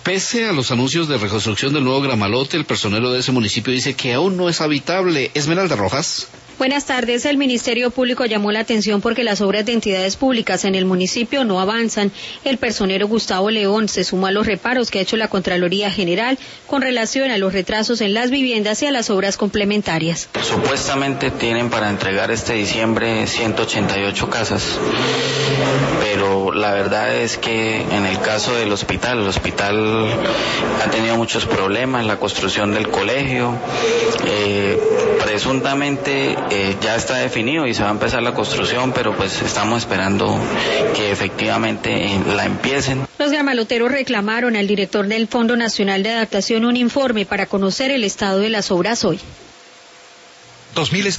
Pese a los anuncios de reconstrucción del nuevo Gramalote, el personero de ese municipio dice que aún no es habitable. Esmeralda Rojas. Buenas tardes. El Ministerio Público llamó la atención porque las obras de entidades públicas en el municipio no avanzan. El personero Gustavo León se sumó a los reparos que ha hecho la Contraloría General con relación a los retrasos en las viviendas y a las obras complementarias. Supuestamente tienen para entregar este diciembre 188 casas, pero la verdad es que en el caso del hospital, el hospital ha tenido muchos problemas, la construcción del colegio, presuntamente ya está definido y se va a empezar la construcción, pero pues estamos esperando que efectivamente la empiecen. Los gramaloteros reclamaron al director del Fondo Nacional de Adaptación un informe para conocer el estado de las obras hoy. 2000